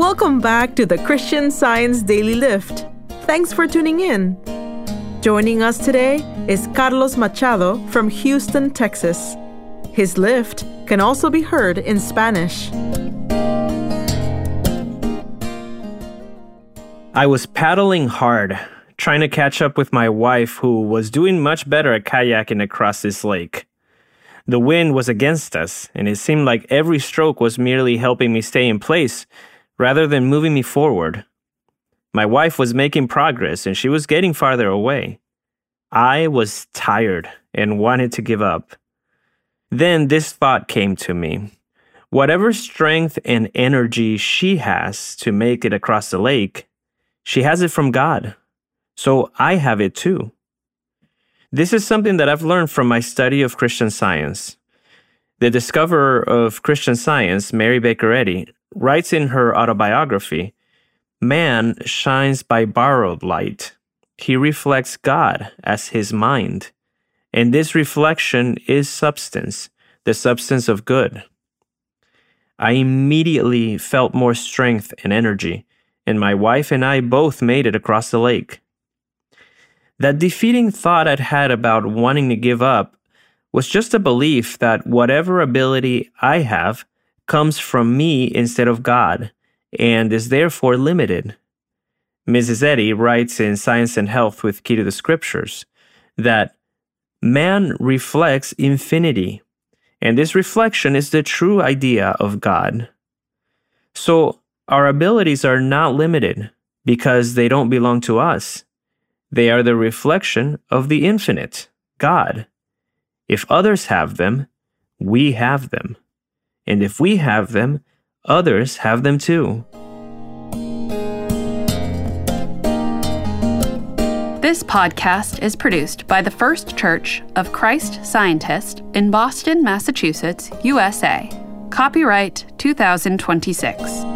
Welcome back to the Christian Science Daily Lift. Thanks for tuning in. Joining us today is Carlos Machado from Houston, Texas. His lift can also be heard in Spanish. I was paddling hard, trying to catch up with my wife, who was doing much better at kayaking across this lake. The wind was against us, and it seemed like every stroke was merely helping me stay in place, rather than moving me forward. My wife was making progress, and she was getting farther away. I was tired and wanted to give up. Then this thought came to me. Whatever strength and energy she has to make it across the lake, she has it from God. So I have it too. This is something that I've learned from my study of Christian Science. The discoverer of Christian Science, Mary Baker Eddy, writes in her autobiography, "Man shines by borrowed light. He reflects God as his mind. And this reflection is substance, the substance of good." I immediately felt more strength and energy, and my wife and I both made it across the lake. That defeating thought I'd had about wanting to give up was just a belief that whatever ability I have comes from me instead of God, and is therefore limited. Mrs. Eddy writes in Science and Health with Key to the Scriptures that man reflects infinity, and this reflection is the true idea of God. So our abilities are not limited because they don't belong to us. They are the reflection of the infinite, God. If others have them, we have them. And if we have them, others have them too. This podcast is produced by the First Church of Christ Scientist in Boston, Massachusetts, USA. Copyright 2026.